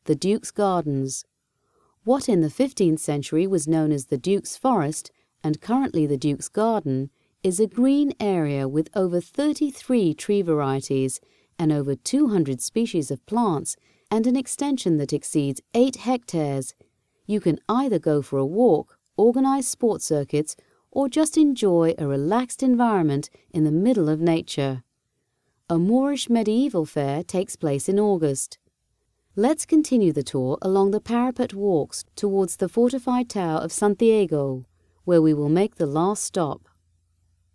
the Duke's Gardens. What in the 15th century was known as the Duke's Forest and currently the Duke's Garden is a green area with over 33 tree varieties and over 200 species of plants and an extension that exceeds 8 hectares. You can either go for a walk, organize sports circuits, or just enjoy a relaxed environment in the middle of nature. A Moorish medieval fair takes place in August. Let's continue the tour along the parapet walks towards the fortified tower of Santiago, where we will make the last stop.